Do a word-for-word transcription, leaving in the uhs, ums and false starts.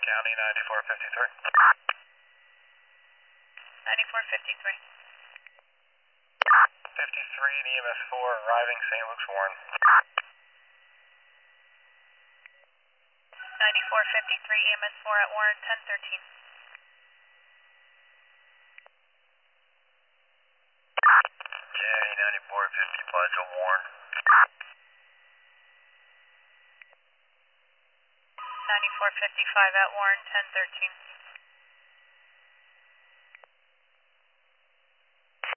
County ninety-four fifty-three. ninety-four fifty-three. fifty-three and E M S four arriving Saint Luke's Warren. ninety-four fifty-three E M S four at Warren ten thirteen. County ninety-four fifty-five at Warren. ninety-four fifty-five at Warren ten thirteen.